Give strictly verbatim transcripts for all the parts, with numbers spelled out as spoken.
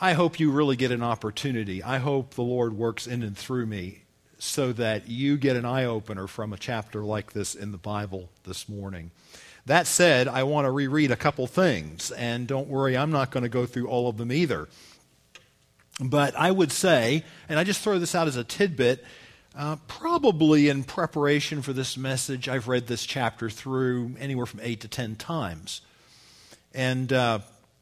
I hope you really get an opportunity. I hope the Lord works in and through me so that you get an eye-opener from a chapter like this in the Bible this morning. That said, I want to reread a couple things, and don't worry, I'm not going to go through all of them either. But I would say, and I just throw this out as a tidbit, uh, probably in preparation for this message, I've read this chapter through anywhere from eight to ten times. And uh,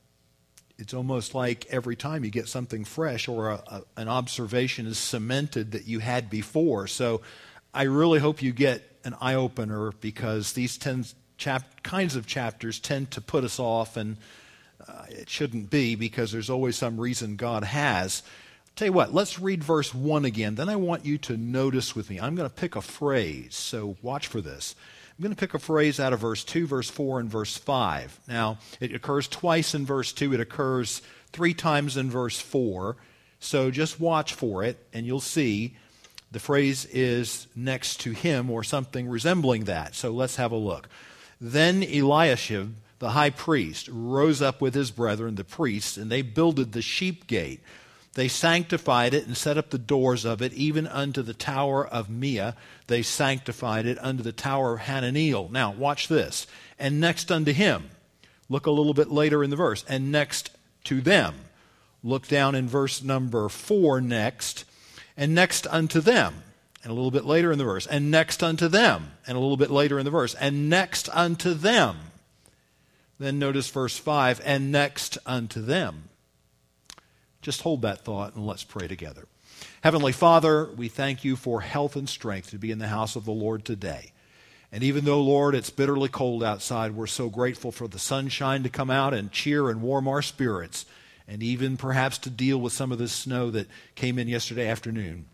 it's almost like every time you get something fresh or a, a, an observation is cemented that you had before. So I really hope you get an eye-opener, because these ten chap- kinds of chapters tend to put us off, and uh, it shouldn't be, because there's always some reason God has. Tell you what, let's read verse one again. Then I want you to notice with me. I'm going to pick a phrase, so watch for this. I'm going to pick a phrase out of verse two, verse four, and verse five. Now, it occurs twice in verse two. It occurs three times in verse four. So just watch for it, and you'll see the phrase is next to him or something resembling that. So let's have a look. Then Eliashib, the high priest, rose up with his brethren, the priests, and they builded the sheep gate. They sanctified it and set up the doors of it, even unto the tower of Meah. They sanctified it unto the tower of Hananiel. Now, watch this. And next unto him. Look a little bit later in the verse. And next to them. Look down in verse number four next. And next unto them. And a little bit later in the verse. And next unto them. And a little bit later in the verse. And next unto them. Then notice verse five. And next unto them. Just hold that thought and let's pray together. Heavenly Father, we thank you for health and strength to be in the house of the Lord today. And even though, Lord, it's bitterly cold outside, we're so grateful for the sunshine to come out and cheer and warm our spirits, and even perhaps to deal with some of this snow that came in yesterday afternoon.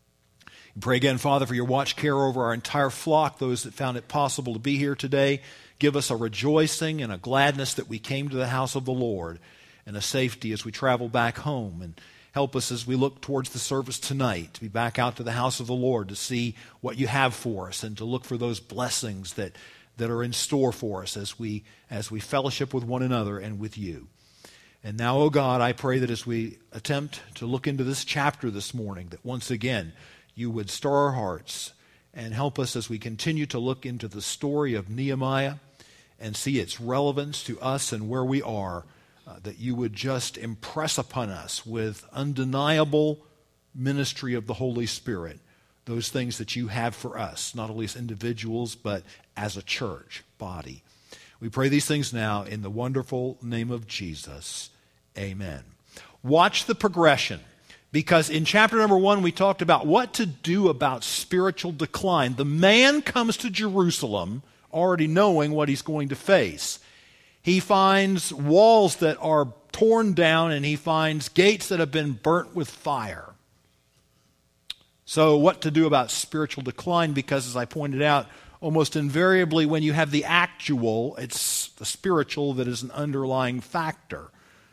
We pray again, Father, for your watch care over our entire flock, those that found it possible to be here today. Give us a rejoicing and a gladness that we came to the house of the Lord, and a safety as we travel back home. And help us as we look towards the service tonight to be back out to the house of the Lord to see what you have for us and to look for those blessings that, that are in store for us as we, as we fellowship with one another and with you. And now, oh God, I pray that as we attempt to look into this chapter this morning, that once again you would stir our hearts and help us as we continue to look into the story of Nehemiah and see its relevance to us and where we are. Uh, that you would just impress upon us with undeniable ministry of the Holy Spirit, those things that you have for us, not only as individuals, but as a church body. We pray these things now in the wonderful name of Jesus. Amen. Watch the progression, because in chapter number one, we talked about what to do about spiritual decline. The man comes to Jerusalem already knowing what he's going to face. He finds walls that are torn down, and he finds gates that have been burnt with fire. So what to do about spiritual decline? Because as I pointed out, almost invariably when you have the actual, it's the spiritual that is an underlying factor.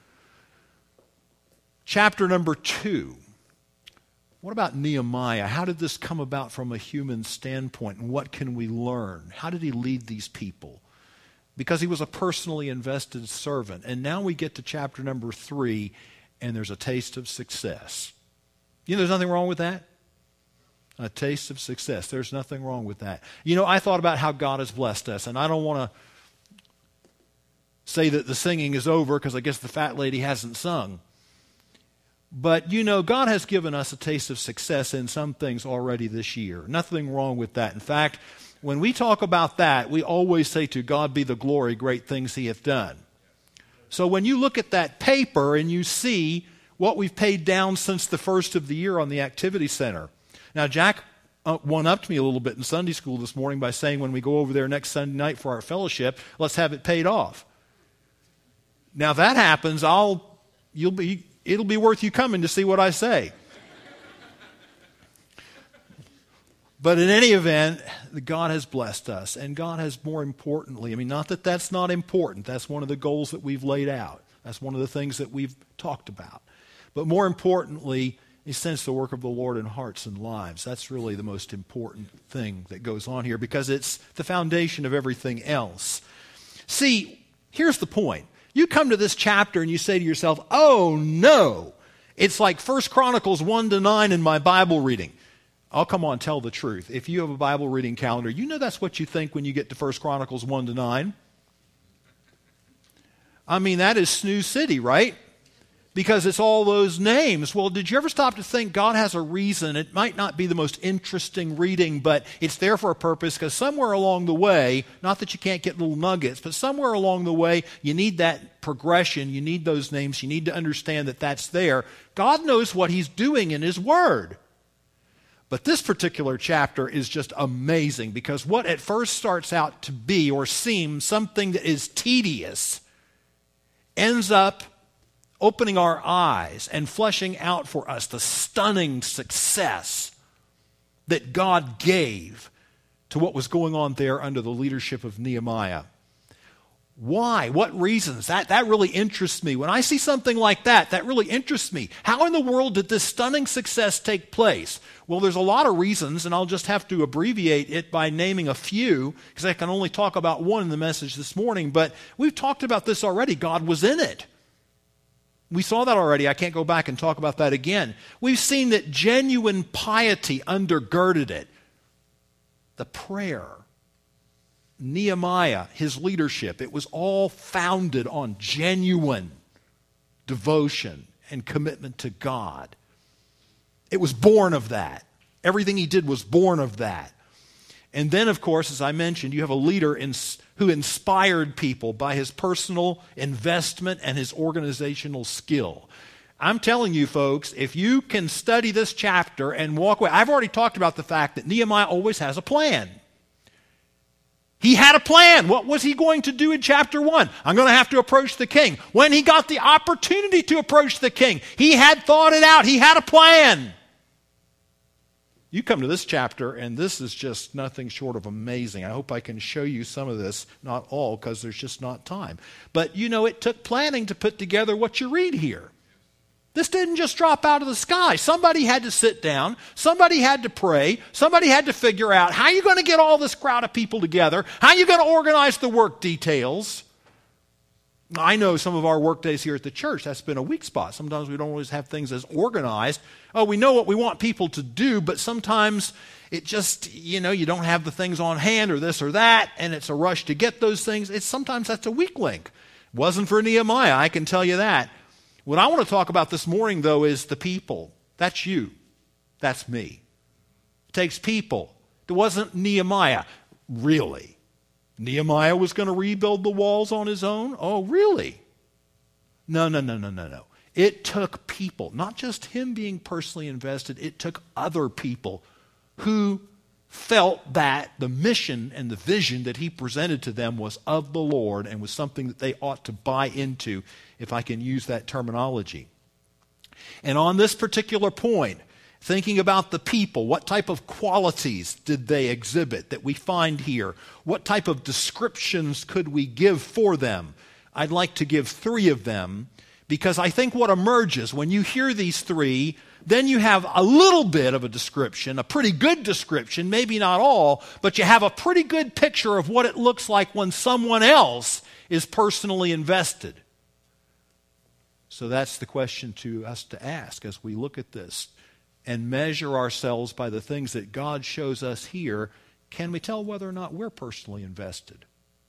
Chapter number two. What about Nehemiah? How did this come about from a human standpoint, and what can we learn? How did he lead these people? Because he was a personally invested servant. And now we get to chapter number three, and there's a taste of success. You know, there's nothing wrong with that. A taste of success. There's nothing wrong with that. You know, I thought about how God has blessed us, and I don't want to say that the singing is over because I guess the fat lady hasn't sung. But, you know, God has given us a taste of success in some things already this year. Nothing wrong with that. In fact, when we talk about that, we always say, to God be the glory, great things he hath done. So when you look at that paper and you see what we've paid down since the first of the year on the activity center. Now, Jack uh, one-upped me a little bit in Sunday school this morning by saying when we go over there next Sunday night for our fellowship, let's have it paid off. Now, if that happens, I'll, you'll be, it'll be worth you coming to see what I say. But in any event, God has blessed us, and God has, more importantly, I mean, not that that's not important. That's one of the goals that we've laid out. That's one of the things that we've talked about. But more importantly, he sends the work of the Lord in hearts and lives. That's really the most important thing that goes on here, because it's the foundation of everything else. See, here's the point. You come to this chapter and you say to yourself, oh no, it's like First Chronicles one to nine in my Bible reading. I'll come on, tell the truth. If you have a Bible reading calendar, you know that's what you think when you get to First Chronicles one to nine. I mean, that is Snooze City, right? Because it's all those names. Well, did you ever stop to think God has a reason? It might not be the most interesting reading, but it's there for a purpose, because somewhere along the way, not that you can't get little nuggets, but somewhere along the way, you need that progression, you need those names, you need to understand that that's there. God knows what He's doing in His Word. But this particular chapter is just amazing, because what at first starts out to be or seem something that is tedious ends up opening our eyes and fleshing out for us the stunning success that God gave to what was going on there under the leadership of Nehemiah. Why? What reasons? That, that really interests me. When I see something like that, that really interests me. How in the world did this stunning success take place? Well, there's a lot of reasons, and I'll just have to abbreviate it by naming a few, because I can only talk about one in the message this morning, but we've talked about this already. God was in it. We saw that already. I can't go back and talk about that again. We've seen that genuine piety undergirded it. The prayer, Nehemiah, his leadership, it was all founded on genuine devotion and commitment to God. It was born of that. Everything he did was born of that. And then, of course, as I mentioned, you have a leader in, who inspired people by his personal investment and his organizational skill. I'm telling you, folks, if you can study this chapter and walk away, I've already talked about the fact that Nehemiah always has a plan. He had a plan. What was he going to do in chapter one? I'm going to have to approach the king. When he got the opportunity to approach the king, he had thought it out. He had a plan. You come to this chapter, and this is just nothing short of amazing. I hope I can show you some of this, not all, because there's just not time. But, you know, it took planning to put together what you read here. This didn't just drop out of the sky. Somebody had to sit down. Somebody had to pray. Somebody had to figure out, how are you going to get all this crowd of people together? How are you going to organize the work details? I know some of our work days here at the church, that's been a weak spot. Sometimes we don't always have things as organized. Oh, we know what we want people to do, but sometimes it just, you know, you don't have the things on hand or this or that, and it's a rush to get those things. It's sometimes that's a weak link. Wasn't for Nehemiah, I can tell you that. What I want to talk about this morning, though, is the people. That's you. That's me. It takes people. It wasn't Nehemiah, really. Nehemiah was going to rebuild the walls on his own? Oh, really? No, no, no, no, no, no. It took people, not just him being personally invested, it took other people who felt that the mission and the vision that he presented to them was of the Lord and was something that they ought to buy into, if I can use that terminology. And on this particular point, thinking about the people, what type of qualities did they exhibit that we find here? What type of descriptions could we give for them? I'd like to give three of them, because I think what emerges when you hear these three, then you have a little bit of a description, a pretty good description, maybe not all, but you have a pretty good picture of what it looks like when someone else is personally invested. So that's the question to us to ask as we look at this and measure ourselves by the things that God shows us here. Can we tell whether or not we're personally invested?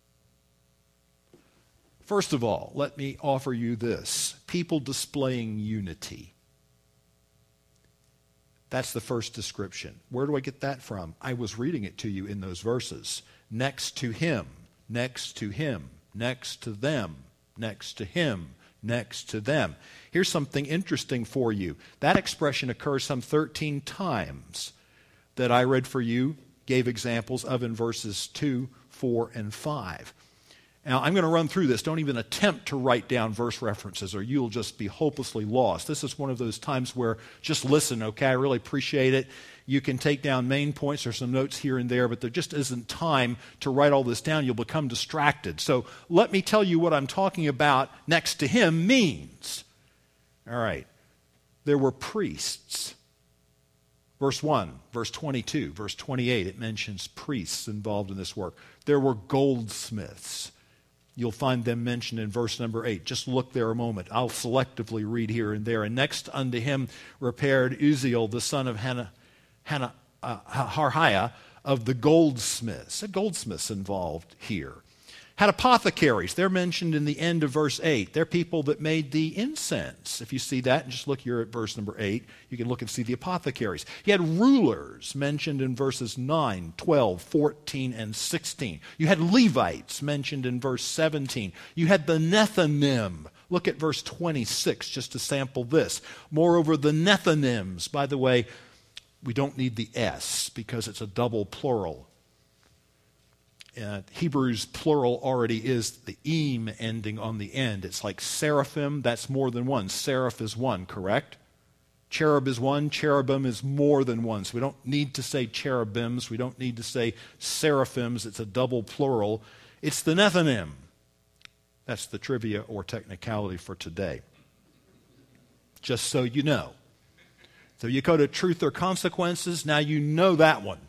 First of all, let me offer you this. People displaying unity. That's the first description. Where do I get that from? I was reading it to you in those verses. Next to him, next to him, next to them, next to him, next to them. Here's something interesting for you. That expression occurs some thirteen times that I read for you, gave examples of in verses two, four, and five. Now, I'm going to run through this. Don't even attempt to write down verse references, or you'll just be hopelessly lost. This is one of those times where just listen, okay? I really appreciate it. You can take down main points or some notes here and there, but there just isn't time to write all this down. You'll become distracted. So let me tell you what I'm talking about next to him means. All right. There were priests. Verse one, verse twenty-two, verse twenty-eight, it mentions priests involved in this work. There were goldsmiths. You'll find them mentioned in verse number eight. Just look there a moment. I'll selectively read here and there. And next unto him repaired Uzziel, the son of Hannah, Hannah uh, Harhiah, of the goldsmiths. The goldsmiths involved here. Had apothecaries. They're mentioned in the end of verse eight. They're people that made the incense. If you see that, and just look here at verse number eight, you can look and see the apothecaries. You had rulers mentioned in verses nine, twelve, fourteen, and sixteen. You had Levites mentioned in verse seventeen. You had the Nethinim. Look at verse twenty-six just to sample this. Moreover, the Nethinims, by the way, we don't need the S because it's a double plural. Uh, Hebrews plural already is the eem ending on the end. It's like seraphim, that's more than one. Seraph is one, correct? Cherub is one, cherubim is more than one. So we don't need to say cherubims, we don't need to say seraphims, it's a double plural. It's the Nethinim. That's the trivia or technicality for today. Just so you know. So you go to truth or consequences, now you know that one.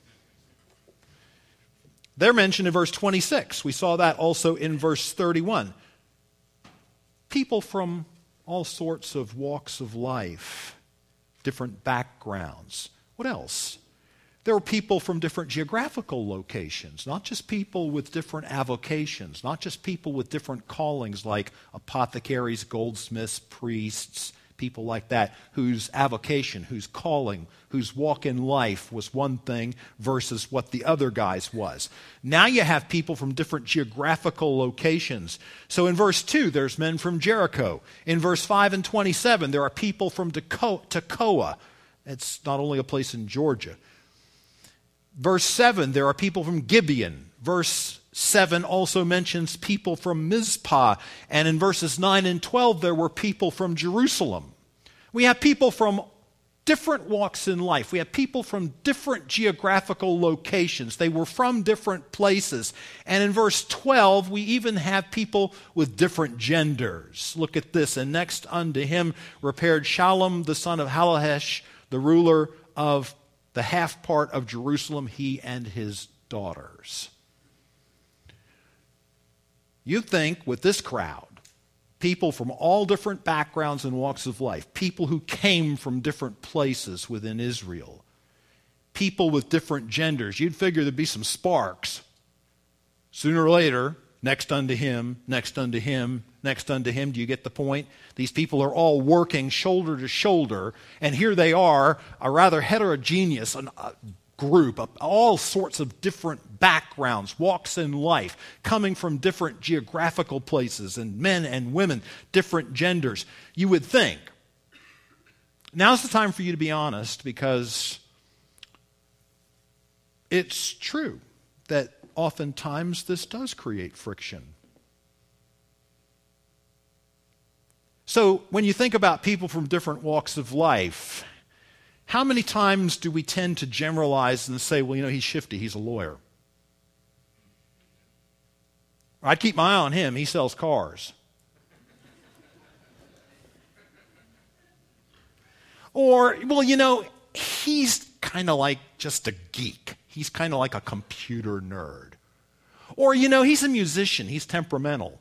They're mentioned in verse twenty-six. We saw that also in verse thirty-one. People from all sorts of walks of life, different backgrounds. What else? There were people from different geographical locations, not just people with different avocations, not just people with different callings like apothecaries, goldsmiths, priests, people like that, whose avocation, whose calling, whose walk in life was one thing versus what the other guy's was. Now you have people from different geographical locations. So in verse two, there's men from Jericho. In verse five and twenty-seven, there are people from Tekoa. It's not only a place in Georgia. Verse seven, there are people from Gibeon. Verse seven also mentions people from Mizpah. And in verses nine and twelve, there were people from Jerusalem. We have people from different walks in life. We have people from different geographical locations. They were from different places. And in verse twelve, we even have people with different genders. Look at this. And next unto him repaired Shallum, the son of Halahesh, the ruler of the half part of Jerusalem, he and his daughters. You think with this crowd, people from all different backgrounds and walks of life, people who came from different places within Israel, people with different genders, you'd figure there'd be some sparks. Sooner or later, next unto him, next unto him, next unto him. Do you get the point? These people are all working shoulder to shoulder, and here they are, a rather heterogeneous a group of all sorts of different backgrounds, walks in life, coming from different geographical places, and men and women, different genders. You would think, now's the time for you to be honest, because it's true that oftentimes this does create friction. So when you think about people from different walks of life, how many times do we tend to generalize and say, well, you know, he's shifty, he's a lawyer. I'd keep my eye on him, he sells cars. Or, well, you know, he's kind of like just a geek. He's kind of like a computer nerd. Or, you know, he's a musician, he's temperamental.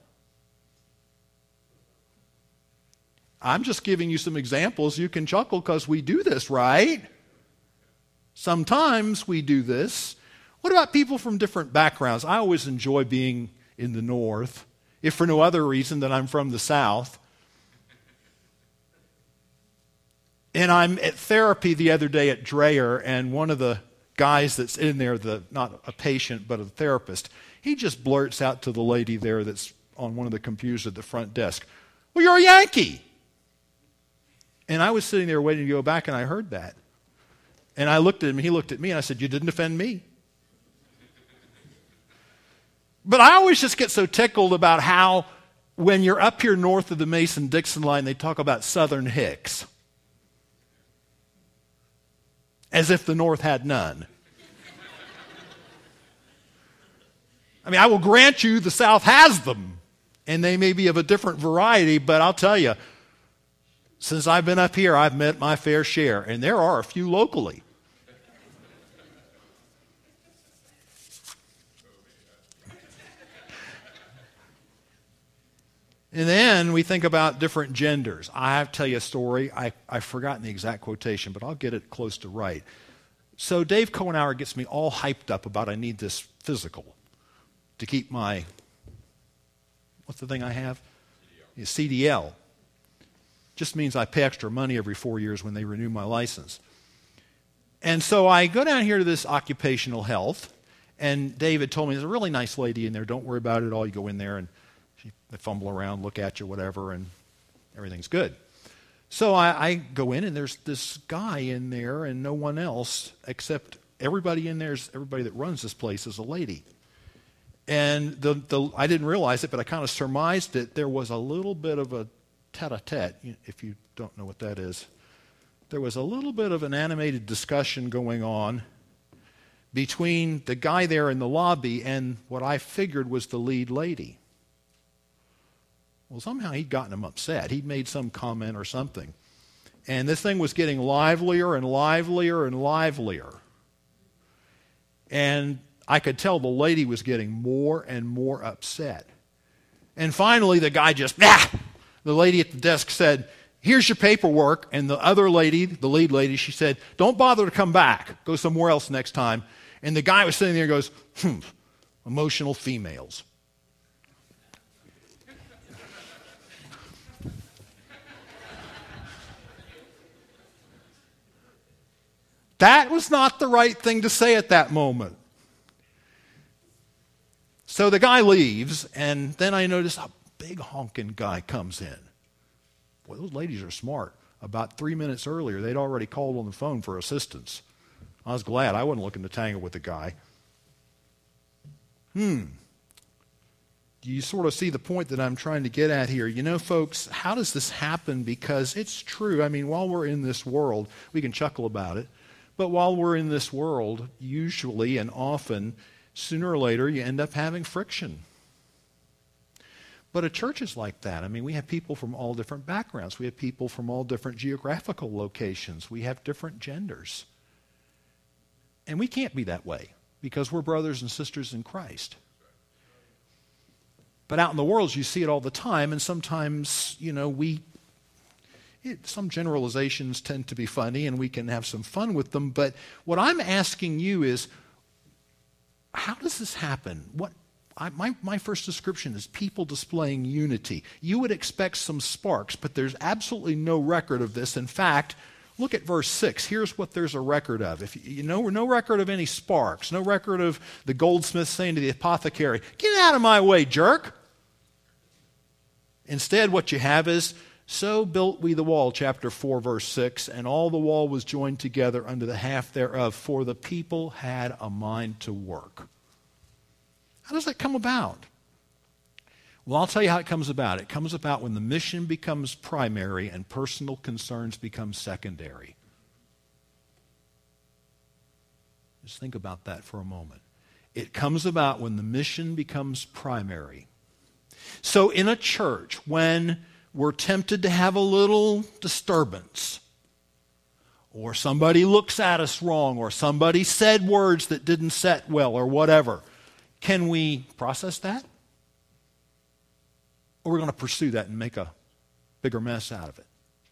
I'm just giving you some examples. You can chuckle because we do this, right? Sometimes we do this. What about people from different backgrounds? I always enjoy being in the north, if for no other reason than I'm from the south. And I'm at therapy the other day at Dreyer, and one of the guys that's in there, the not a patient but a therapist, he just blurts out to the lady there that's on one of the computers at the front desk, well, you're a Yankee. And I was sitting there waiting to go back, and I heard that. And I looked at him, and he looked at me, and I said, you didn't offend me. But I always just get so tickled about how when you're up here north of the Mason-Dixon line, they talk about Southern Hicks. As if the North had none. I mean, I will grant you the South has them, and they may be of a different variety, but I'll tell you, since I've been up here, I've met my fair share, and there are a few locally. And then we think about different genders. I have to tell you a story. I, I've forgotten the exact quotation, but I'll get it close to right. So Dave Cohenauer gets me all hyped up about I need this physical to keep my, what's the thing I have? C D L. Just means I pay extra money every four years when they renew my license. And so I go down here to this occupational health, and David told me there's a really nice lady in there. Don't worry about it at all. You go in there and she, they fumble around, look at you, whatever, and everything's good. So I, I go in, and there's this guy in there and no one else except everybody in there, is, everybody that runs this place is a lady. And the, the I didn't realize it, but I kind of surmised that there was a little bit of a tete-a-tete, if you don't know what that is. There was a little bit of an animated discussion going on between the guy there in the lobby and what I figured was the lead lady. Well, somehow he'd gotten him upset. He'd made some comment or something. And this thing was getting livelier and livelier and livelier. And I could tell the lady was getting more and more upset. And finally, the guy just, ah! The lady at the desk said, here's your paperwork. And the other lady, the lead lady, she said, don't bother to come back. Go somewhere else next time. And the guy was sitting there and goes, hmm, emotional females. That was not the right thing to say at that moment. So the guy leaves, and then I notice a big honking guy comes in. Boy, those ladies are smart. About three minutes earlier, they'd already called on the phone for assistance. I was glad I wasn't looking to tangle with the guy. Hmm. Do you sort of see the point that I'm trying to get at here? You know, folks, how does this happen? Because it's true. I mean, while we're in this world, we can chuckle about it. But while we're in this world, usually and often, sooner or later, you end up having friction. But a church is like that. I mean, we have people from all different backgrounds. We have people from all different geographical locations. We have different genders. And we can't be that way because we're brothers and sisters in Christ. But out in the world, you see it all the time, and sometimes, you know, we... It, some generalizations tend to be funny, and we can have some fun with them. But what I'm asking you is, how does this happen? What I, my, my first description is people displaying unity. You would expect some sparks, but there's absolutely no record of this. In fact, look at verse six. Here's what there's a record of. If you, you know, no record of any sparks, no record of the goldsmith saying to the apothecary, "Get out of my way, jerk." Instead, what you have is, so built we the wall, chapter four, verse six, and all the wall was joined together unto the half thereof, for the people had a mind to work. How does that come about? Well, I'll tell you how it comes about. It comes about when the mission becomes primary and personal concerns become secondary. Just think about that for a moment. It comes about when the mission becomes primary. So in a church, when we're tempted to have a little disturbance, or somebody looks at us wrong, or somebody said words that didn't set well, or whatever, can we process that? Or we're going to pursue that and make a bigger mess out of it?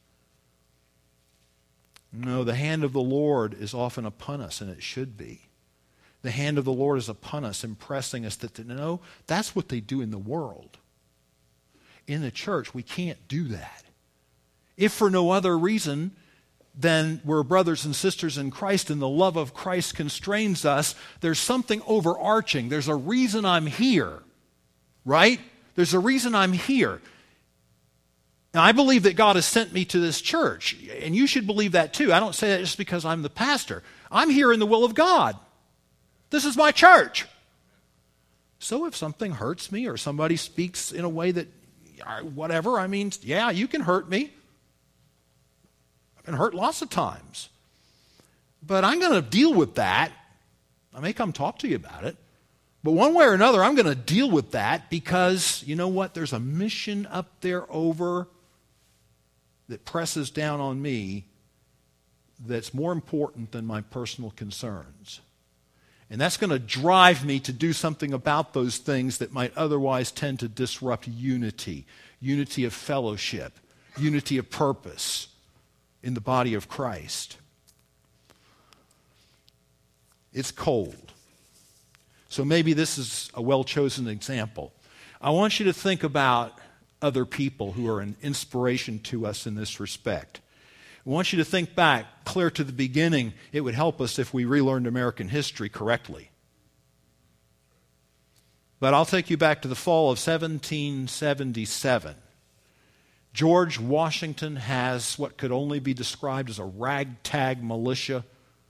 No, the hand of the Lord is often upon us, and it should be. The hand of the Lord is upon us, impressing us that, no, that's what they do in the world. In the church, we can't do that. If for no other reason than we're brothers and sisters in Christ and the love of Christ constrains us, there's something overarching. There's a reason I'm here, right? There's a reason I'm here. Now, I believe that God has sent me to this church, and you should believe that too. I don't say that just because I'm the pastor. I'm here in the will of God. This is my church. So if something hurts me or somebody speaks in a way that whatever, I mean, yeah, you can hurt me. I've been hurt lots of times. But I'm going to deal with that. I may come talk to you about it. But one way or another, I'm going to deal with that because, you know what, there's a mission up there over that presses down on me that's more important than my personal concerns. And that's going to drive me to do something about those things that might otherwise tend to disrupt unity, unity of fellowship, unity of purpose in the body of Christ. It's cold. So maybe this is a well-chosen example. I want you to think about other people who are an inspiration to us in this respect. I want you to think back, clear to the beginning. It would help us if we relearned American history correctly. But I'll take you back to the fall of seventeen seventy-seven. George Washington has what could only be described as a ragtag militia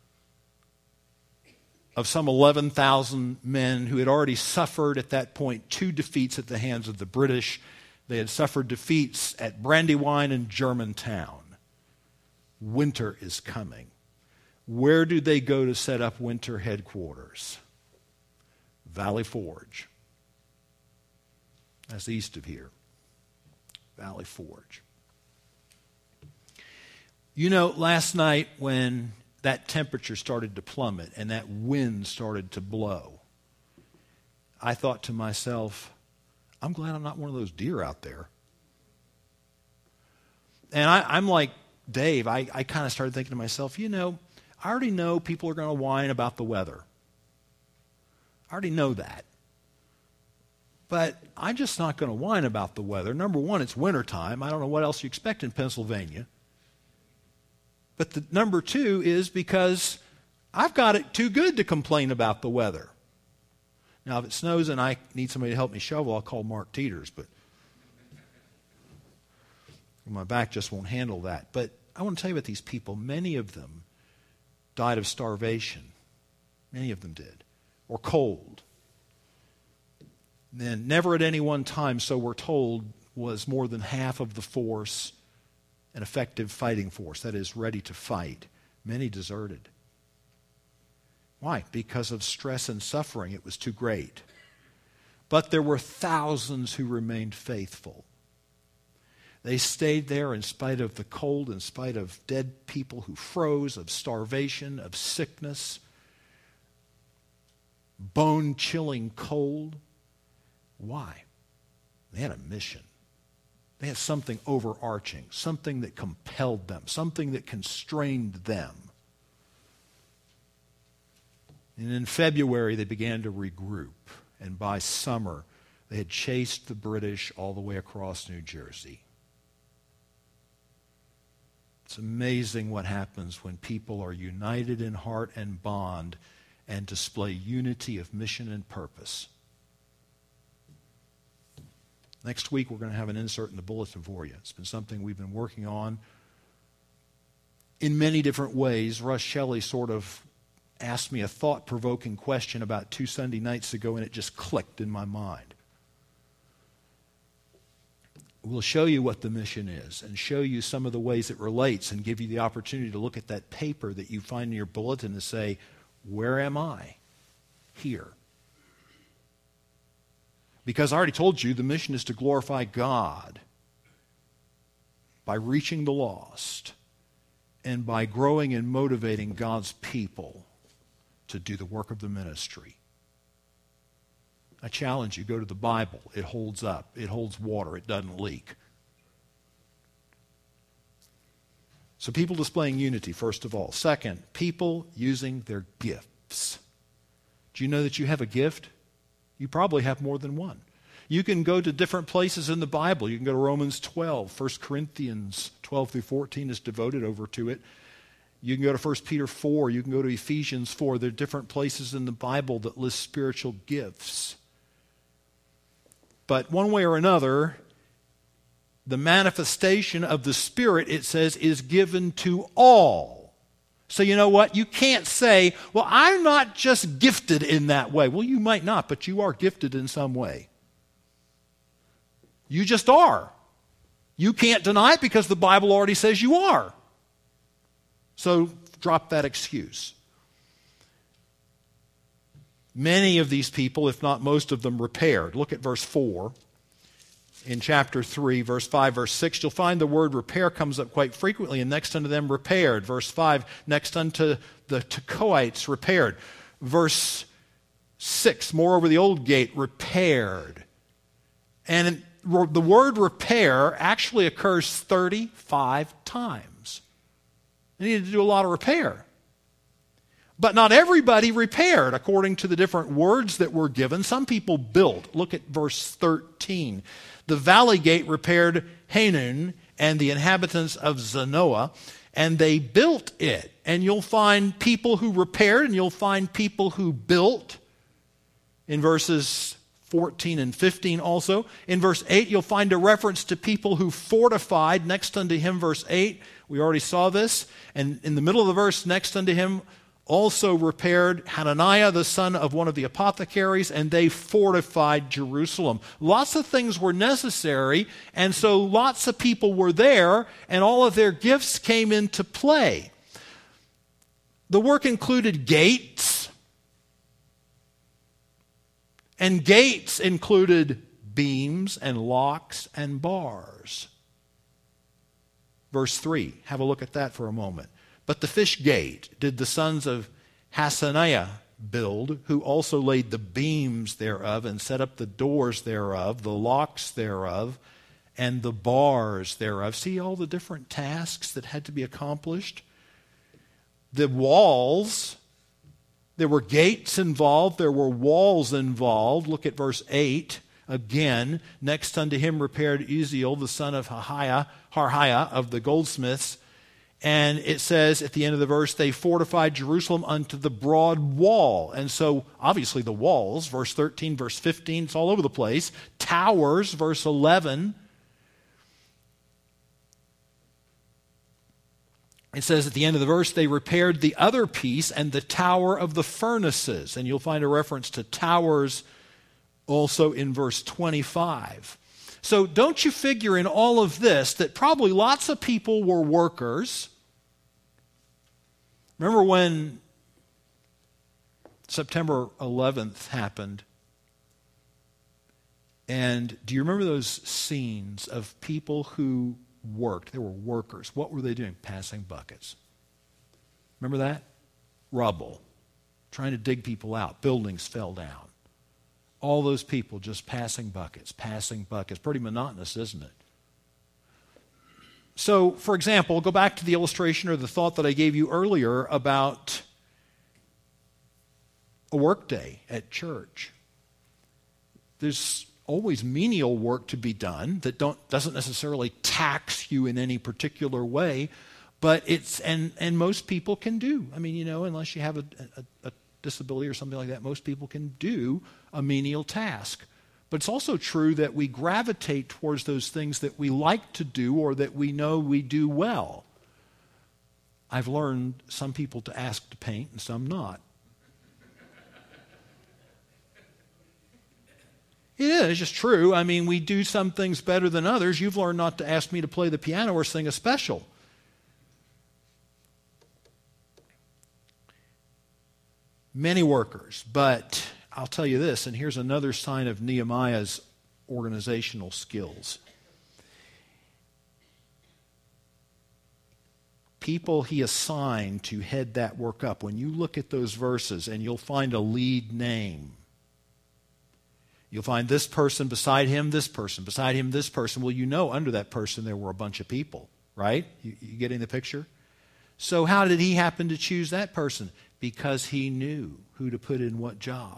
of some eleven thousand men who had already suffered at that point two defeats at the hands of the British. They had suffered defeats at Brandywine and Germantown. Winter is coming. Where do they go to set up winter headquarters? Valley Forge. That's east of here. Valley Forge. You know, last night when that temperature started to plummet and that wind started to blow, I thought to myself, I'm glad I'm not one of those deer out there. And I, I'm like Dave, I, I kind of started thinking to myself, you know, I already know people are going to whine about the weather. I already know that. But I'm just not going to whine about the weather. Number one, it's wintertime. I don't know what else you expect in Pennsylvania. But the number two is because I've got it too good to complain about the weather. Now, if it snows and I need somebody to help me shovel, I'll call Mark Teeters, but my back just won't handle that. But I want to tell you about these people. Many of them died of starvation. Many of them did. Or cold. And never at any one time, so we're told, was more than half of the force an effective fighting force, that is, ready to fight. Many deserted. Why? Because of stress and suffering. It was too great. But there were thousands who remained faithful. They stayed there in spite of the cold, in spite of dead people who froze, of starvation, of sickness, bone-chilling cold. Why? They had a mission. They had something overarching, something that compelled them, something that constrained them. And in February, they began to regroup. And by summer, they had chased the British all the way across New Jersey. It's amazing what happens when people are united in heart and bond and display unity of mission and purpose. Next week, we're going to have an insert in the bulletin for you. It's been something we've been working on in many different ways. Russ Shelley sort of asked me a thought-provoking question about two Sunday nights ago, and it just clicked in my mind. We'll show you what the mission is and show you some of the ways it relates and give you the opportunity to look at that paper that you find in your bulletin and say, where am I? Here. Because I already told you the mission is to glorify God by reaching the lost and by growing and motivating God's people to do the work of the ministry. I challenge you, go to the Bible. It holds up. It holds water. It doesn't leak. So people displaying unity, first of all. Second, people using their gifts. Do you know that you have a gift? You probably have more than one. You can go to different places in the Bible. You can go to Romans twelve. First Corinthians twelve through fourteen is devoted over to it. You can go to First Peter four. You can go to Ephesians four. There are different places in the Bible that list spiritual gifts. But one way or another, the manifestation of the Spirit, it says, is given to all. So you know what? You can't say, well, I'm not just gifted in that way. Well, you might not, but you are gifted in some way. You just are. You can't deny it because the Bible already says you are. So drop that excuse. Many of these people, if not most of them, repaired. Look at verse four. In chapter three, verse five, verse six, you'll find the word repair comes up quite frequently. And next unto them repaired. Verse five, next unto the Tekoites repaired. Verse six, moreover, the old gate repaired. And the word repair actually occurs thirty-five times. They needed to do a lot of repair. But not everybody repaired according to the different words that were given. Some people built. Look at verse thirteen. The valley gate repaired Hanun and the inhabitants of Zanoah, and they built it. And you'll find people who repaired, and you'll find people who built in verses fourteen and fifteen also. In verse eight, you'll find a reference to people who fortified. Next unto him, verse eight, we already saw this. And in the middle of the verse, next unto him, also repaired Hananiah, the son of one of the apothecaries, and they fortified Jerusalem. Lots of things were necessary, and so lots of people were there, and all of their gifts came into play. The work included gates, and gates included beams and locks and bars. Verse three, have a look at that for a moment. But the fish gate did the sons of Hasaniah build, who also laid the beams thereof, and set up the doors thereof, the locks thereof, and the bars thereof. See all the different tasks that had to be accomplished? The walls, there were gates involved, there were walls involved. Look at verse eight. Again, next unto him repaired Uziel, the son of Harhiah, Harhiah of the goldsmiths. And it says at the end of the verse, they fortified Jerusalem unto the broad wall. And so, obviously, the walls, verse thirteen, verse fifteen, it's all over the place. Towers, verse eleven. It says at the end of the verse, they repaired the other piece and the tower of the furnaces. And you'll find a reference to towers also in verse twenty-five. So don't you figure in all of this that probably lots of people were workers. Remember when September eleventh happened? And do you remember those scenes of people who worked? They were workers. What were they doing? Passing buckets. Remember that? Rubble. Trying to dig people out. Buildings fell down. All those people just passing buckets, passing buckets. Pretty monotonous, isn't it? So, for example, go back to the illustration or the thought that I gave you earlier about a work day at church. There's always menial work to be done that don't, doesn't necessarily tax you in any particular way, but it's, and, and most people can do. I mean, you know, unless you have a, a, a disability or something like that, most people can do a menial task. But it's also true that we gravitate towards those things that we like to do or that we know we do well. I've learned some people to ask to paint and some not. It is just true. I mean, we do some things better than others. You've learned not to ask me to play the piano or sing a special. Many workers, but I'll tell you this, and here's another sign of Nehemiah's organizational skills. People he assigned to head that work up. When you look at those verses and you'll find a lead name, you'll find this person beside him, this person beside him, this person. Well, you know under that person there were a bunch of people, right? You, you getting the picture? So how did he happen to choose that person? Because he knew who to put in what job.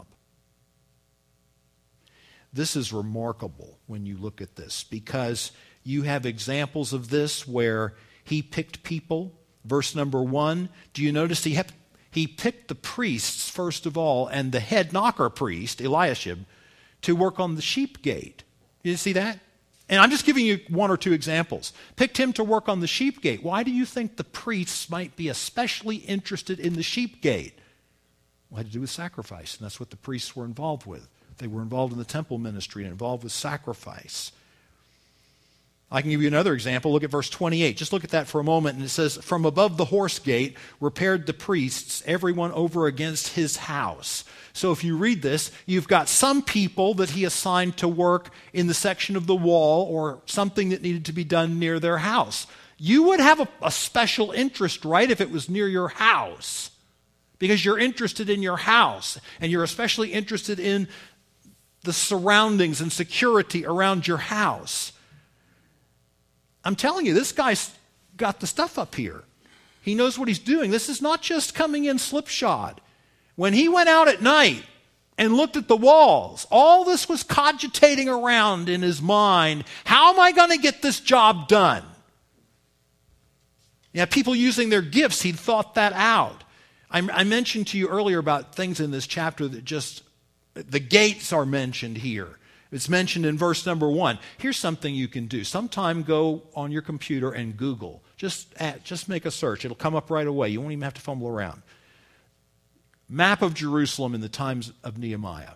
This is remarkable when you look at this, because you have examples of this where he picked people. Verse number one, do you notice he, had, he picked the priests, first of all, and the head knocker priest, Eliashib, to work on the sheep gate. You see that? And I'm just giving you one or two examples. Picked him to work on the sheep gate. Why do you think the priests might be especially interested in the sheep gate? Well, it had to do with sacrifice, and that's what the priests were involved with. They were involved in the temple ministry and involved with sacrifice. I can give you another example. Look at verse twenty-eight. Just look at that for a moment. And it says, from above the horse gate repaired the priests, everyone over against his house. So if you read this, you've got some people that he assigned to work in the section of the wall or something that needed to be done near their house. You would have a, a special interest, right, if it was near your house. because you're interested in your house, and you're especially interested in the surroundings and security around your house. I'm telling you, this guy's got the stuff up here. He knows what he's doing. This is not just coming in slipshod. When he went out at night and looked at the walls, all this was cogitating around in his mind. How am I going to get this job done? Yeah, people using their gifts, he'd thought that out. I, I mentioned to you earlier about things in this chapter that just, the gates are mentioned here. It's mentioned in verse number one. Here's something you can do. Sometime go on your computer and Google. Just, add, just make a search. It'll come up right away. You won't even have to fumble around. Map of Jerusalem in the times of Nehemiah.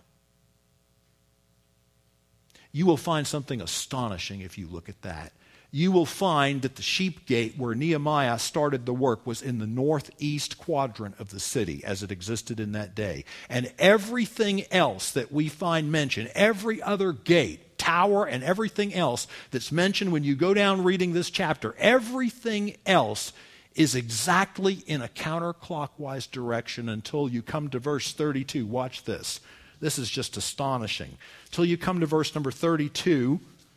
You will find something astonishing if you look at that. You will find that the sheep gate where Nehemiah started the work was in the northeast quadrant of the city as it existed in that day. And everything else that we find mentioned, every other gate, tower, and everything else that's mentioned when you go down reading this chapter, everything else is exactly in a counterclockwise direction until you come to verse thirty-two. Watch this. This is just astonishing. Till you come to verse number thirty-two.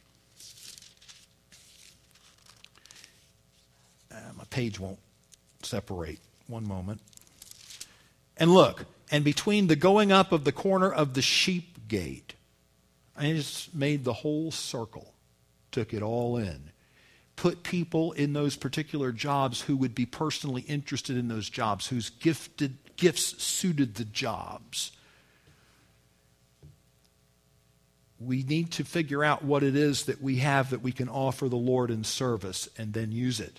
Uh, my page won't separate. One moment. And look, and between the going up of the corner of the sheep gate, I just made the whole circle, took it all in. Put people in those particular jobs who would be personally interested in those jobs, whose gifted gifts suited the jobs. We need to figure out what it is that we have that we can offer the Lord in service and then use it.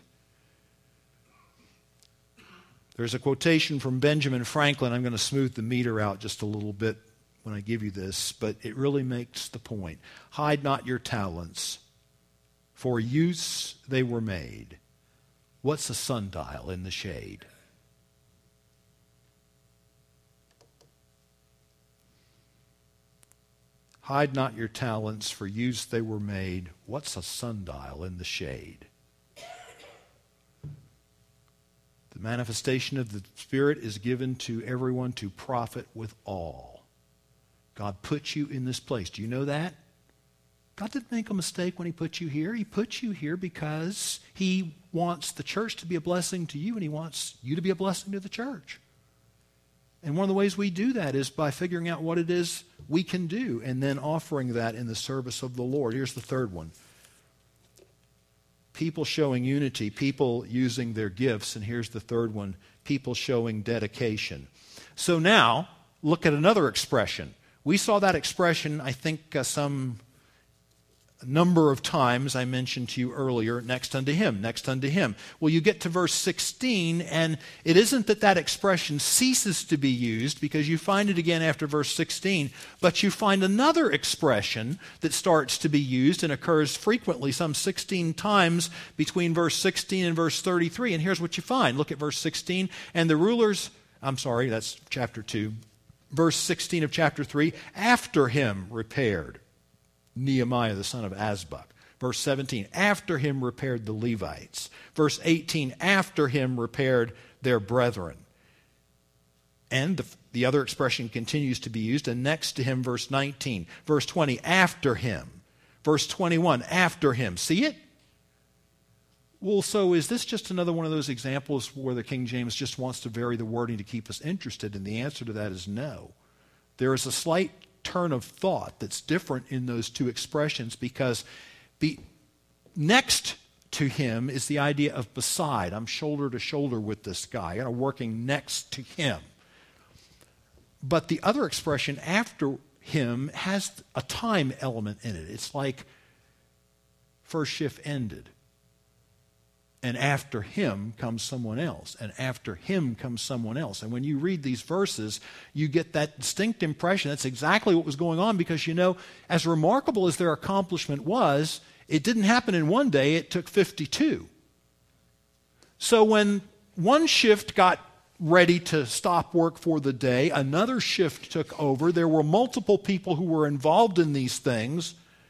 There's a quotation from Benjamin Franklin. I'm going to smooth the meter out just a little bit when I give you this, but it really makes the point. Hide not your talents. For use they were made. What's a sundial in the shade? Hide not your talents, for use they were made. What's a sundial in the shade? The manifestation of the Spirit is given to everyone to profit with all. God put you in this place. Do you know that? God didn't make a mistake when he put you here. He put you here because he wants the church to be a blessing to you, and he wants you to be a blessing to the church. And one of the ways we do that is by figuring out what it is we can do and then offering that in the service of the Lord. Here's the third one. People showing unity, people using their gifts. And here's the third one, people showing dedication. So now, look at another expression. We saw that expression, I think, uh, some... number of times I mentioned to you earlier, next unto him, next unto him. Well, you get to verse sixteen, and it isn't that that expression ceases to be used, because you find it again after verse sixteen, but you find another expression that starts to be used and occurs frequently, some sixteen times between verse sixteen and verse thirty-three. And here's what you find. Look at verse sixteen. And the rulers, I'm sorry, that's chapter two. Verse sixteen of chapter three, after him repaired Nehemiah the son of Azbuk. Verse seventeen, after him repaired the Levites. Verse eighteen, after him repaired their brethren. And the, the other expression continues to be used. And next to him, verse nineteen. Verse twenty, after him. Verse twenty-one, after him. See it? Well, so is this just another one of those examples where the King James just wants to vary the wording to keep us interested? And the answer to that is no. There is a slight turn of thought that's different in those two expressions, because be, next to him is the idea of beside. I'm shoulder to shoulder with this guy. I'm working next to him. But the other expression, after him, has a time element in it. It's like first shift ended, and after him comes someone else, and after him comes someone else. And when you read these verses, you get that distinct impression that's exactly what was going on, because, you know, as remarkable as their accomplishment was, it didn't happen in one day, it took fifty-two. So when one shift got ready to stop work for the day, another shift took over. There were multiple people who were involved in these things.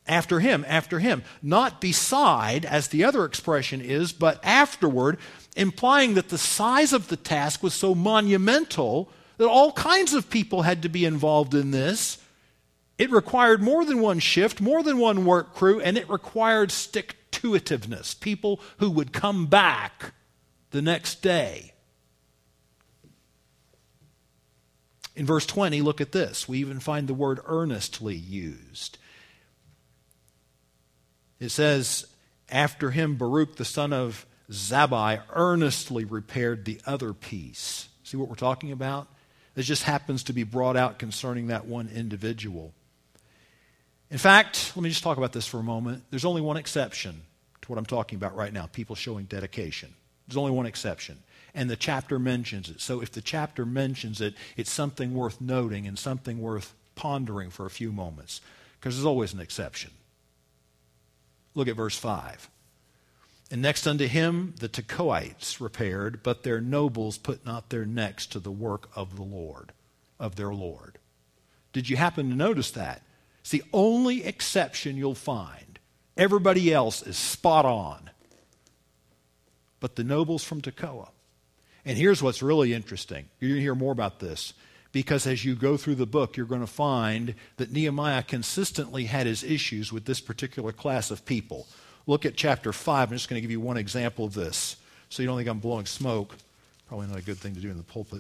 After him, after him. Not beside, as the other expression is, but afterward, implying that the size of the task was so monumental that all kinds of people had to be involved in this. It required more than one shift, more than one work crew, and it required stick-to-itiveness, people who would come back the next day. In verse twenty, look at this. We even find the word earnestly used. It says, after him Baruch the son of Zabbai earnestly repaired the other piece. See what we're talking about? It just happens to be brought out concerning that one individual. In fact, let me just talk about this for a moment. There's only one exception to what I'm talking about right now, people showing dedication. There's only one exception. And the chapter mentions it. So if the chapter mentions it, it's something worth noting and something worth pondering for a few moments. Because there's always an exception. Look at verse five. And next unto him the Tekoites repaired, but their nobles put not their necks to the work of the Lord, of their Lord. Did you happen to notice that? It's the only exception you'll find. Everybody else is spot on. But the nobles from Tekoa. And here's what's really interesting. You're going to hear more about this. Because as you go through the book, you're going to find that Nehemiah consistently had his issues with this particular class of people. Look at chapter five. I'm just going to give you one example of this. So you don't think I'm blowing smoke. Probably not a good thing to do in the pulpit.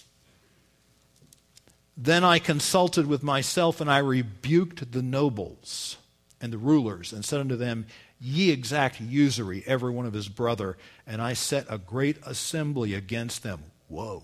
Then I consulted with myself, and I rebuked the nobles and the rulers, and said unto them, Ye exact usury, every one of his brother, and I set a great assembly against them. Whoa.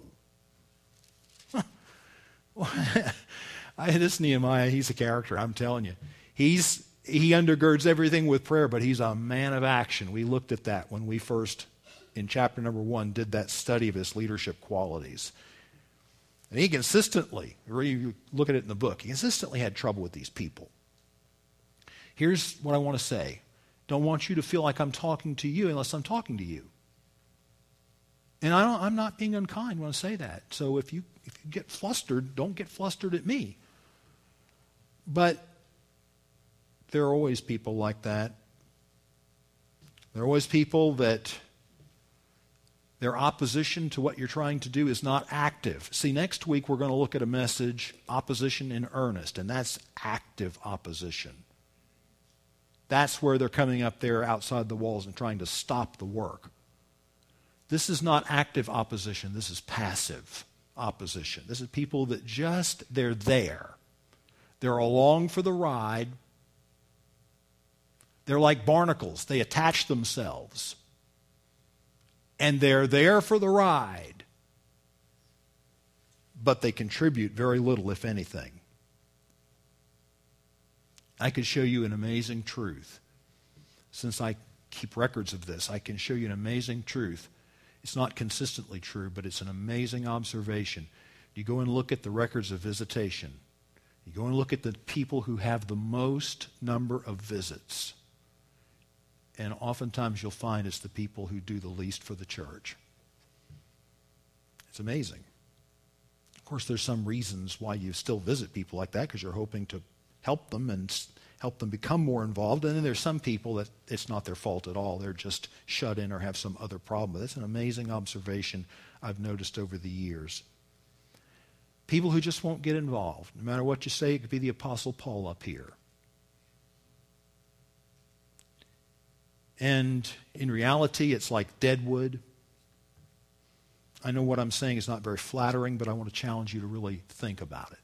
I, this Nehemiah, he's a character, I'm telling you. He's he undergirds everything with prayer, but he's a man of action. We looked at that when we first, in chapter number one, did that study of his leadership qualities. And he consistently, you look at it in the book, he consistently had trouble with these people. Here's what I want to say. Don't want you to feel like I'm talking to you unless I'm talking to you. And I don't, I'm not being unkind when I say that. So if you if you get flustered, don't get flustered at me. But there are always people like that. There are always people that their opposition to what you're trying to do is not active. See, next week we're going to look at a message, opposition in earnest, and that's active opposition. That's where they're coming up there outside the walls and trying to stop the work. This is not active opposition. This is passive opposition. This is people that just, they're there. They're along for the ride. They're like barnacles. They attach themselves. And they're there for the ride. But they contribute very little, if anything. I could show you an amazing truth. Since I keep records of this, I can show you an amazing truth. It's not consistently true, but it's an amazing observation. You go and look at the records of visitation. You go and look at the people who have the most number of visits. And oftentimes you'll find it's the people who do the least for the church. It's amazing. Of course, there's some reasons why you still visit people like that, because you're hoping to help them and help them become more involved. And then there's some people that it's not their fault at all. They're just shut in or have some other problem. That's an amazing observation I've noticed over the years. People who just won't get involved. No matter what you say, it could be the Apostle Paul up here. And in reality, it's like dead wood. I know what I'm saying is not very flattering, but I want to challenge you to really think about it.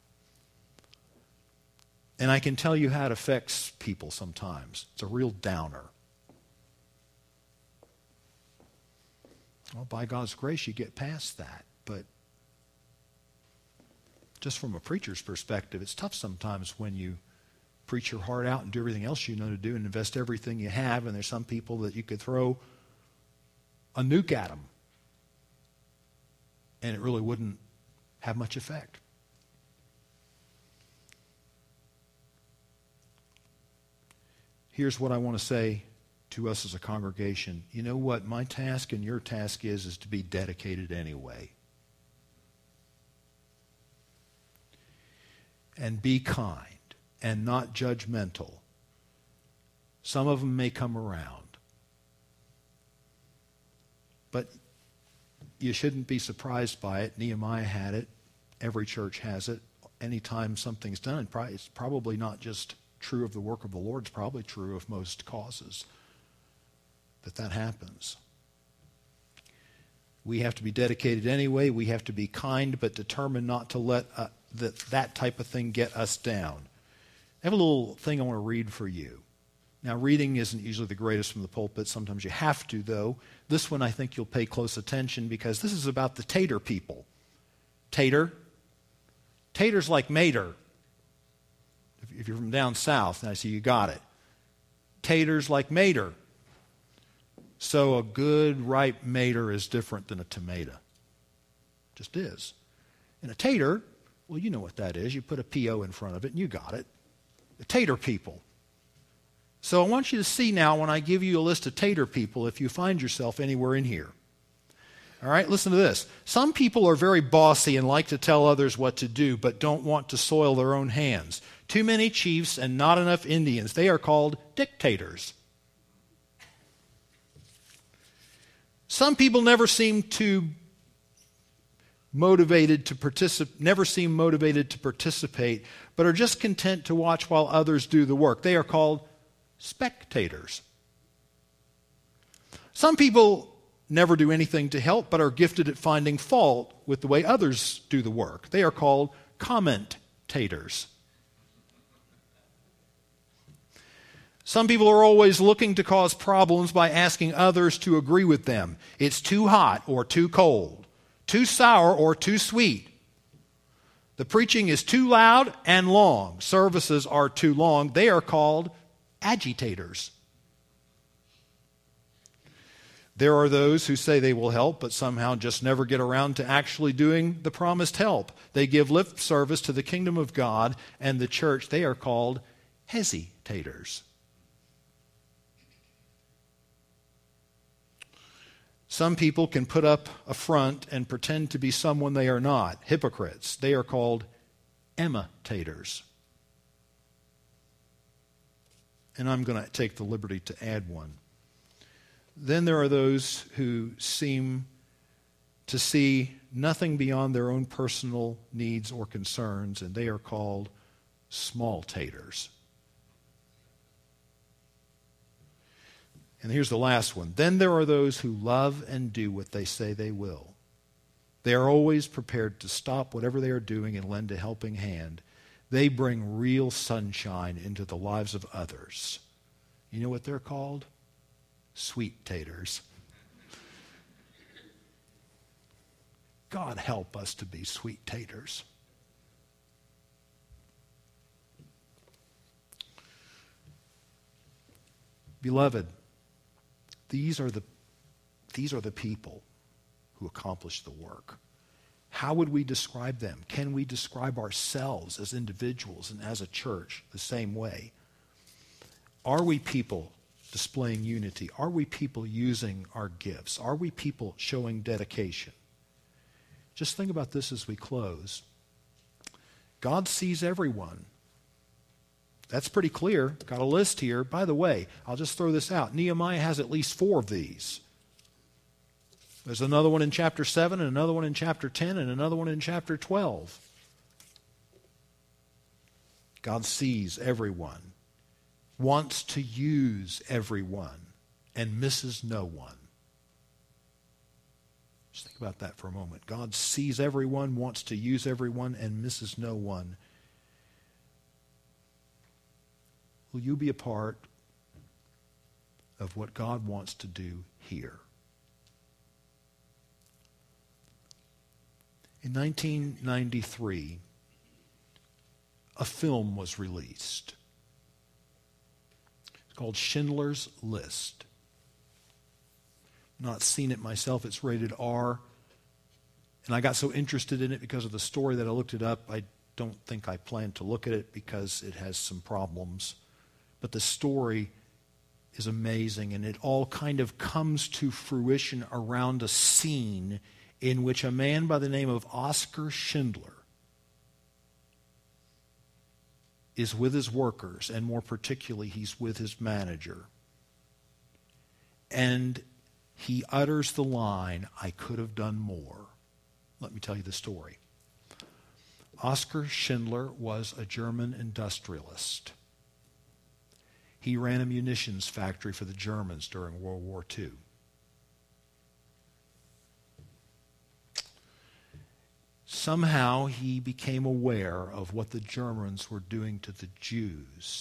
And I can tell you how it affects people sometimes. It's a real downer. Well, by God's grace, you get past that. But just from a preacher's perspective, it's tough sometimes when you preach your heart out and do everything else you know to do and invest everything you have, and there's some people that you could throw a nuke at them, and it really wouldn't have much effect. Here's what I want to say to us as a congregation. You know what my task and your task is, is to be dedicated anyway. And be kind and not judgmental. Some of them may come around. But you shouldn't be surprised by it. Nehemiah had it. Every church has it. Anytime something's done, it's probably not just true of the work of the Lord. It's probably true of most causes that that happens. We have to be dedicated anyway. We have to be kind, but determined not to let uh, that, that type of thing get us down. I have a little thing I want to read for you. Now, reading isn't usually the greatest from the pulpit. Sometimes you have to, though. This one I think you'll pay close attention because this is about the Tater people. Tater. Tater's like Mater. If you're from down south, I see you got it. Tater's like Mater. So a good, ripe Mater is different than a tomato. Just is. And a tater, well, you know what that is. You put a P O in front of it and you got it. The Tater people. So I want you to see now when I give you a list of Tater people if you find yourself anywhere in here. All right, listen to this. Some people are very bossy and like to tell others what to do, but don't want to soil their own hands. Too many chiefs and not enough Indians. They are called dictators. Some people never seem to motivated to participate, never seem motivated to participate, but are just content to watch while others do the work. They are called spectators. Some people never do anything to help, but are gifted at finding fault with the way others do the work. They are called commentators. Some people are always looking to cause problems by asking others to agree with them. It's too hot or too cold, too sour or too sweet. The preaching is too loud and long. Services are too long. They are called agitators. There are those who say they will help, but somehow just never get around to actually doing the promised help. They give lip service to the kingdom of God and the church. They are called hesitators. Some people can put up a front and pretend to be someone they are not. Hypocrites. They are called imitators. And I'm going to take the liberty to add one. Then there are those who seem to see nothing beyond their own personal needs or concerns, and they are called small-taters. And here's the last one. Then there are those who love and do what they say they will. They are always prepared to stop whatever they are doing and lend a helping hand. They bring real sunshine into the lives of others. You know what they're called? Sweet taters. God help us to be sweet taters. Beloved, these are the these are the people who accomplish the work. How would we describe them? Can we describe ourselves as individuals and as a church the same way? Are we people displaying unity? Are we people using our gifts? Are we people showing dedication? Just think about this as we close. God sees everyone. That's pretty clear. Got a list here. By the way, I'll just throw this out. Nehemiah has at least four of these. There's another one in chapter seven, and another one in chapter ten, and another one in chapter twelve. God sees everyone, wants to use everyone, and misses no one. Just think about that for a moment. God sees everyone, wants to use everyone, and misses no one. Will you be a part of what God wants to do here? In nineteen ninety-three, a film was released. It's called Schindler's List. Not seen it myself. It's rated R. And I got so interested in it because of the story that I looked it up. I don't think I plan to look at it because it has some problems. But the story is amazing, and it all kind of comes to fruition around a scene in which a man by the name of Oskar Schindler is with his workers, and more particularly, he's with his manager. And he utters the line, "I could have done more." Let me tell you the story. Oskar Schindler was a German industrialist. He ran a munitions factory for the Germans during World War Two. Somehow he became aware of what the Germans were doing to the Jews.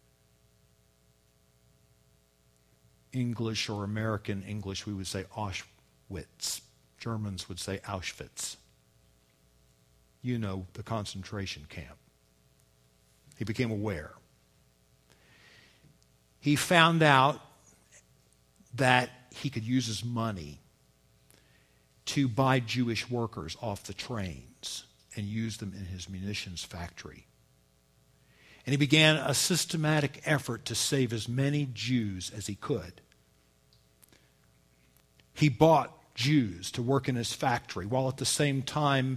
English or American English, we would say Auschwitz. Germans would say Auschwitz. You know, the concentration camp. He became aware. He found out that he could use his money to buy Jewish workers off the trains and use them in his munitions factory. And he began a systematic effort to save as many Jews as he could. He bought Jews to work in his factory, while at the same time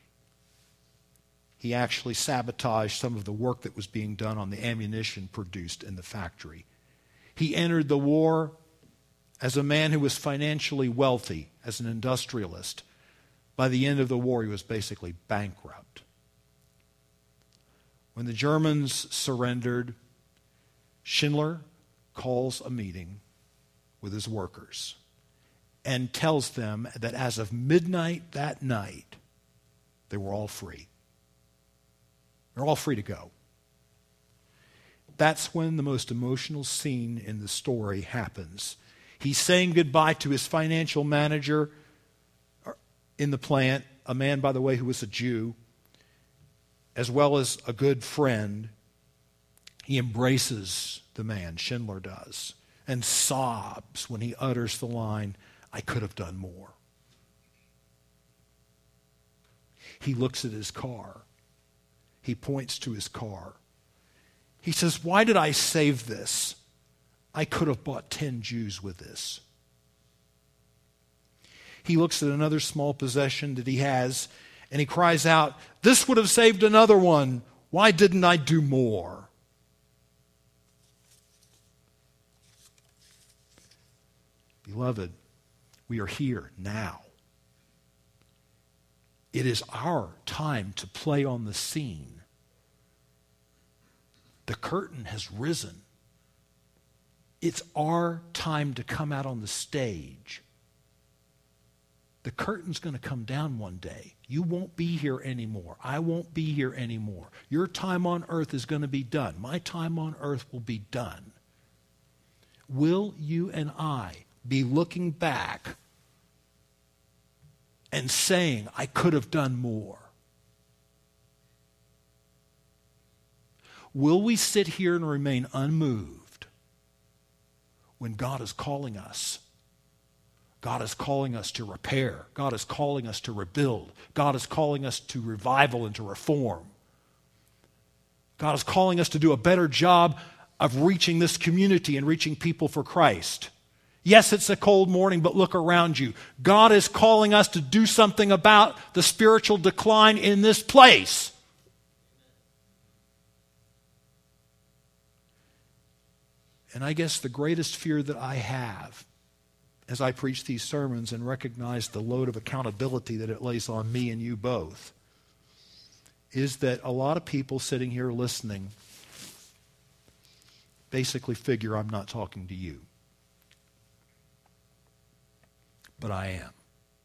he actually sabotaged some of the work that was being done on the ammunition produced in the factory. He entered the war as a man who was financially wealthy, as an industrialist. By the end of the war, he was basically bankrupt. When the Germans surrendered, Schindler calls a meeting with his workers and tells them that as of midnight that night, they were all free. They're all free to go. That's when the most emotional scene in the story happens. He's saying goodbye to his financial manager in the plant, a man, by the way, who was a Jew, as well as a good friend. He embraces the man, Schindler does, and sobs when he utters the line, "I could have done more." He looks at his car. He points to his car. He says, "Why did I save this? I could have bought ten Jews with this." He looks at another small possession that he has, and he cries out, "This would have saved another one. Why didn't I do more?" Beloved, we are here now. It is our time to play on the scene. The curtain has risen. It's our time to come out on the stage. The curtain's going to come down one day. You won't be here anymore. I won't be here anymore. Your time on earth is going to be done. My time on earth will be done. Will you and I be looking back and saying, "I could have done more"? Will we sit here and remain unmoved when God is calling us? God is calling us to repair. God is calling us to rebuild. God is calling us to revival and to reform. God is calling us to do a better job of reaching this community and reaching people for Christ. Yes, it's a cold morning, but look around you. God is calling us to do something about the spiritual decline in this place. And I guess the greatest fear that I have as I preach these sermons and recognize the load of accountability that it lays on me and you both is that a lot of people sitting here listening basically figure I'm not talking to you. But I am.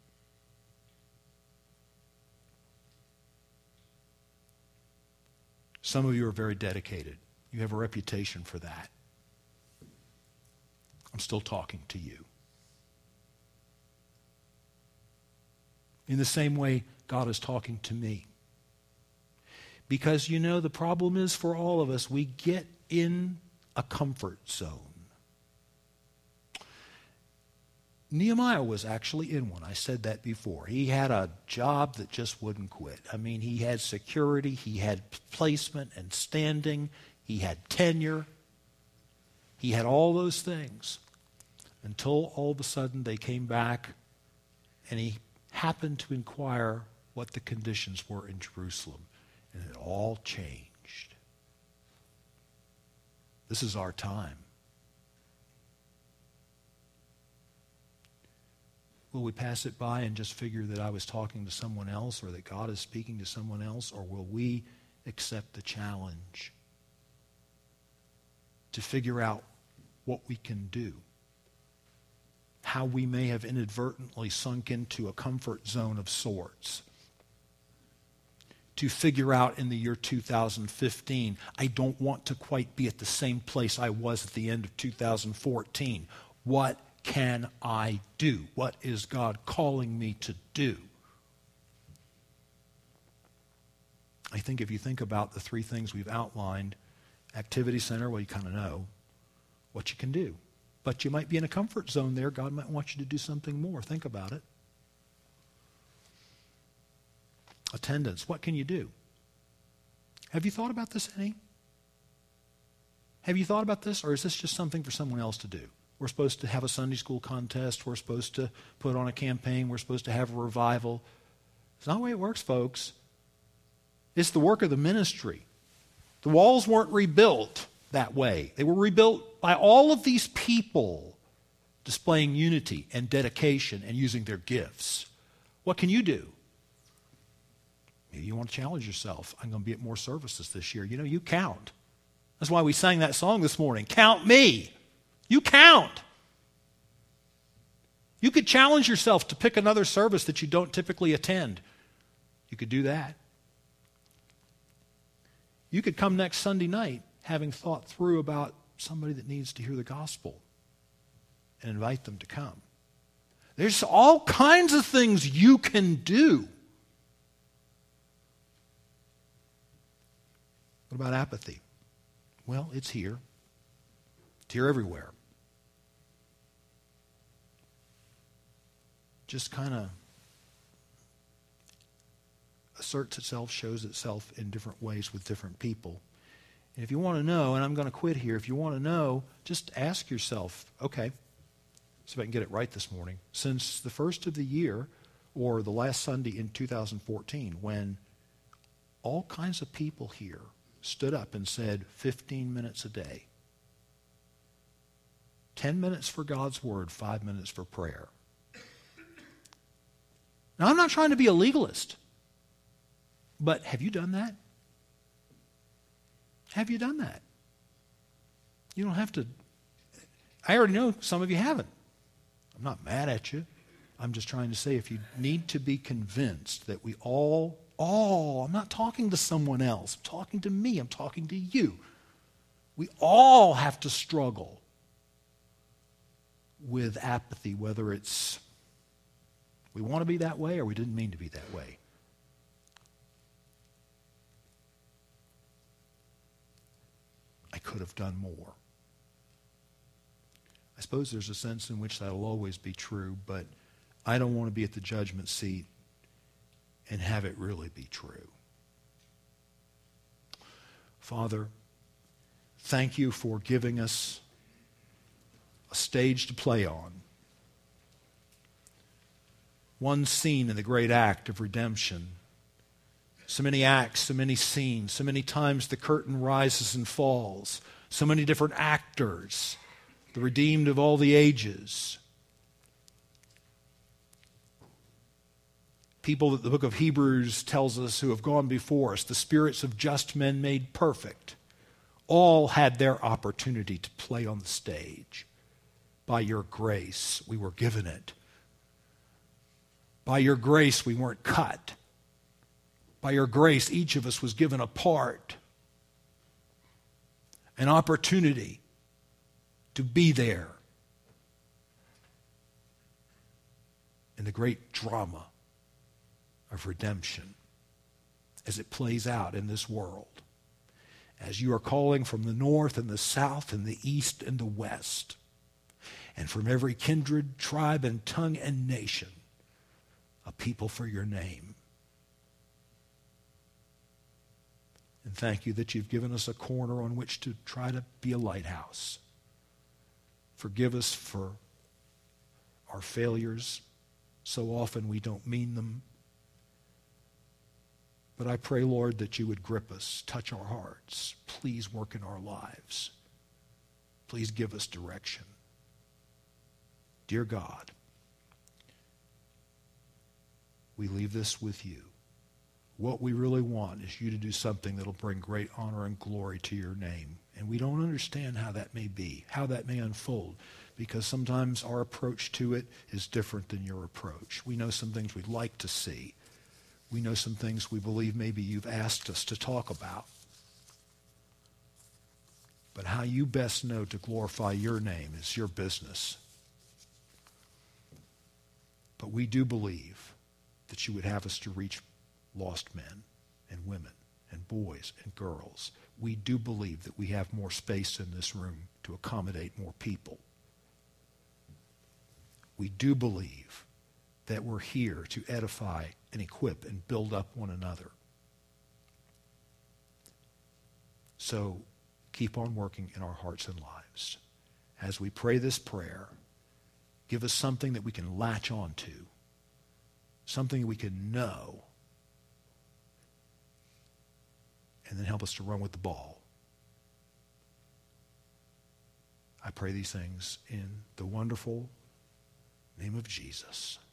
Some of you are very dedicated. You have a reputation for that. I'm still talking to you. In the same way, God is talking to me. Because, you know, the problem is for all of us, we get in a comfort zone. Nehemiah was actually in one. I said that before. He had a job that just wouldn't quit. I mean, he had security, he had placement and standing, he had tenure. He had all those things until all of a sudden they came back and he happened to inquire what the conditions were in Jerusalem. And it all changed. This is our time. Will we pass it by and just figure that I was talking to someone else or that God is speaking to someone else? Or will we accept the challenge to figure out what we can do? How we may have inadvertently sunk into a comfort zone of sorts. To figure out in the year two thousand fifteen, I don't want to quite be at the same place I was at the end of two thousand fourteen. What can I do? What is God calling me to do? I think if you think about the three things we've outlined, Activity Center, well, you kind of know what you can do. But you might be in a comfort zone there. God might want you to do something more. Think about it. Attendance, what can you do? Have you thought about this any? Have you thought about this, or is this just something for someone else to do? We're supposed to have a Sunday school contest. We're supposed to put on a campaign. We're supposed to have a revival. It's not the way it works, folks. It's the work of the ministry. The walls weren't rebuilt that way. They were rebuilt by all of these people displaying unity and dedication and using their gifts. What can you do? Maybe you want to challenge yourself. I'm going to be at more services this year. You know, you count. That's why we sang that song this morning. Count me. You count. You could challenge yourself to pick another service that you don't typically attend. You could do that. You could come next Sunday night having thought through about somebody that needs to hear the gospel and invite them to come. There's all kinds of things you can do. What about apathy? Well, it's here. It's here everywhere. Just kind of asserts itself, shows itself in different ways with different people. And if you want to know, and I'm going to quit here, if you want to know, just ask yourself, okay, see if I can get it right this morning. Since the first of the year, or the last Sunday in two thousand fourteen, when all kinds of people here stood up and said fifteen minutes a day, ten minutes for God's word, five minutes for prayer. Now, I'm not trying to be a legalist, but have you done that? Have you done that? You don't have to. I already know some of you haven't. I'm not mad at you. I'm just trying to say if you need to be convinced that we all, all, I'm not talking to someone else. I'm talking to me. I'm talking to you. We all have to struggle with apathy, whether it's we want to be that way or we didn't mean to be that way. I could have done more. I suppose there's a sense in which that'll always be true, but I don't want to be at the judgment seat and have it really be true. Father, thank you for giving us a stage to play on. One scene in the great act of redemption. So many acts, so many scenes, so many times the curtain rises and falls. So many different actors, the redeemed of all the ages. People that the book of Hebrews tells us who have gone before us, the spirits of just men made perfect, all had their opportunity to play on the stage. By your grace, we were given it. By your grace, we weren't cut. By your grace, each of us was given a part, an opportunity to be there in the great drama of redemption as it plays out in this world. As you are calling from the north and the south and the east and the west, and from every kindred, tribe, and tongue and nation, a people for your name. And thank you that you've given us a corner on which to try to be a lighthouse. Forgive us for our failures. So often we don't mean them. But I pray, Lord, that you would grip us, touch our hearts. Please work in our lives. Please give us direction. Dear God, we leave this with you. What we really want is you to do something that will bring great honor and glory to your name. And we don't understand how that may be, how that may unfold, because sometimes our approach to it is different than your approach. We know some things we'd like to see. We know some things we believe maybe you've asked us to talk about. But how you best know to glorify your name is your business. But we do believe that you would have us to reach lost men and women and boys and girls. We do believe that we have more space in this room to accommodate more people. We do believe that we're here to edify and equip and build up one another. So keep on working in our hearts and lives. As we pray this prayer, give us something that we can latch on to, something we can know, and then help us to run with the ball. I pray these things in the wonderful name of Jesus.